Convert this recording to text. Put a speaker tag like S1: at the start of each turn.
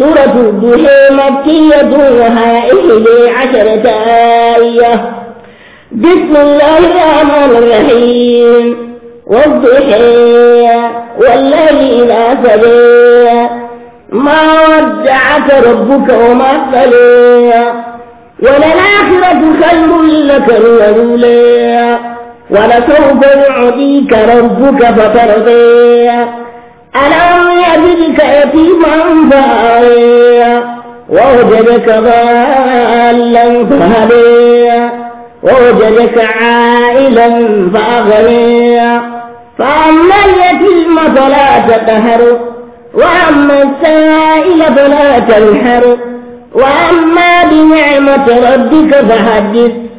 S1: سورة الضحى مكية وها 11 آية. بسم الله الرحمن الرحيم. والضحى والليل إذا سجى ما ودعك ربك وما قلى وللآخرة خير لك من الأولى ولسوف يعطيك ربك فترضى ألم يجدك يتيما فآوى ووجدك ضالا فهدى ووجدك عائلا فأغنى فأما اليتيم فلا تقهر وأما السائل فلا تنحر وأما بنعمة ربك فحدث